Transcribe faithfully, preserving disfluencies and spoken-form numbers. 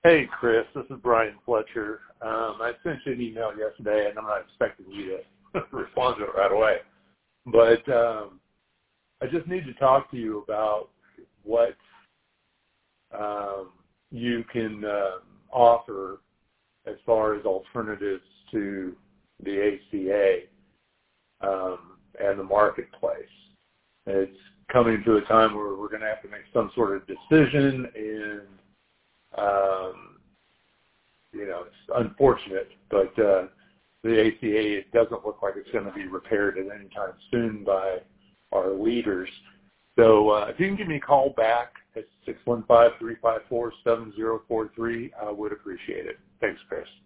Hey, Chris, this is Brian Fletcher. Um, I sent you an email yesterday, and I'm not expecting you to respond to it right away. But um, I just need to talk to you about what um, you can uh, offer as far as alternatives to the A C A um, and the marketplace. It's coming to a time where we're going to have to make some sort of decision, and um, you know, it's unfortunate, but uh, the A C A, it doesn't look like it's going to be repaired at any time soon by our leaders. So uh, if you can give me a call back at six one five, three five four, seven zero four three, I would appreciate it. Thanks, Chris.